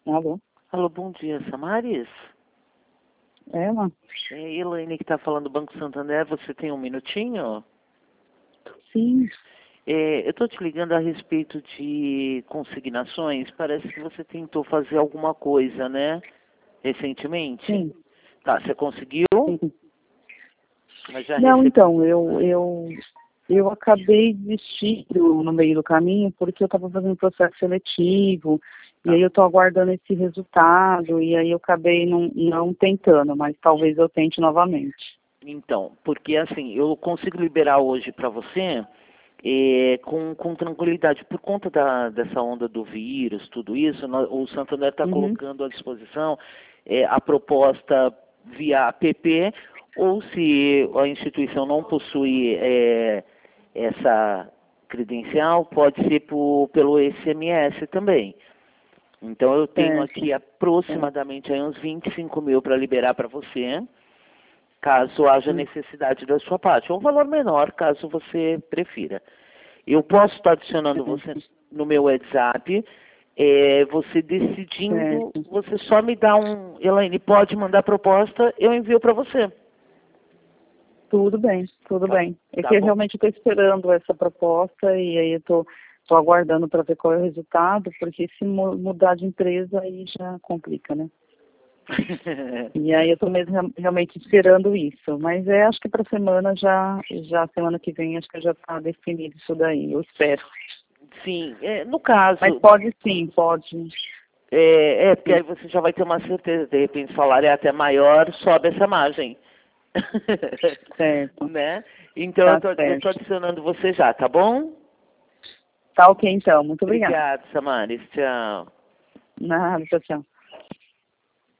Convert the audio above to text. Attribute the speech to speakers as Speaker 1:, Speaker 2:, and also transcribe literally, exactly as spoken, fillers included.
Speaker 1: Alô?
Speaker 2: Alô, bom dia, Samaris?
Speaker 1: É, mano?
Speaker 2: É Elaine que está falando do Banco Santander, você tem um minutinho?
Speaker 1: Sim.
Speaker 2: É, eu estou te ligando a respeito de consignações, parece que você tentou fazer alguma coisa, né? Recentemente?
Speaker 1: Sim.
Speaker 2: Tá, você conseguiu?
Speaker 1: Sim.
Speaker 2: Mas já
Speaker 1: Não,
Speaker 2: recebeu.
Speaker 1: então, eu, eu, eu acabei desistindo no meio do caminho porque eu estava fazendo processo seletivo e
Speaker 2: Tá.
Speaker 1: aí eu estou aguardando esse resultado e aí eu acabei não, não tentando, mas talvez eu tente novamente.
Speaker 2: Então, porque assim, eu consigo liberar hoje para você é, com, com tranquilidade. Por conta da, dessa onda do vírus, tudo isso, nó- o Santander está
Speaker 1: Uhum.
Speaker 2: colocando à disposição é, a proposta via app, ou se a instituição não possui é, essa credencial, pode ser por, pelo S M S também. Então eu tenho
Speaker 1: Certo.
Speaker 2: aqui aproximadamente aí uns vinte e cinco mil para liberar para você, caso haja
Speaker 1: Hum.
Speaker 2: necessidade da sua parte, ou um valor menor, caso você prefira. Eu posso estar adicionando você no meu WhatsApp, é, você decidindo,
Speaker 1: Certo.
Speaker 2: você só me dá um, Elaine, pode mandar proposta, eu envio para você.
Speaker 1: Tudo bem, tudo
Speaker 2: Tá,
Speaker 1: bem. É
Speaker 2: tá
Speaker 1: que eu
Speaker 2: bom?
Speaker 1: realmente estou esperando essa proposta e aí eu estou tô, tô aguardando para ver qual é o resultado, porque se mu- mudar de empresa aí já complica, né? E aí eu estou mesmo real- realmente esperando isso. Mas é, acho que para semana já, já semana que vem, acho que já está definido isso daí, eu espero.
Speaker 2: Sim, é, no
Speaker 1: Mas
Speaker 2: caso,
Speaker 1: pode sim, pode.
Speaker 2: é, é, porque
Speaker 1: Sim,
Speaker 2: aí você já vai ter uma certeza, de repente o salário é até maior, sobe essa margem.
Speaker 1: certo,
Speaker 2: Né? Então eu
Speaker 1: tá
Speaker 2: tô, eu tô
Speaker 1: certo.
Speaker 2: adicionando você já, tá bom?
Speaker 1: Tá ok então, muito obrigada.
Speaker 2: Obrigado, Samaris. Tchau.
Speaker 1: Nada, tchau, tchau.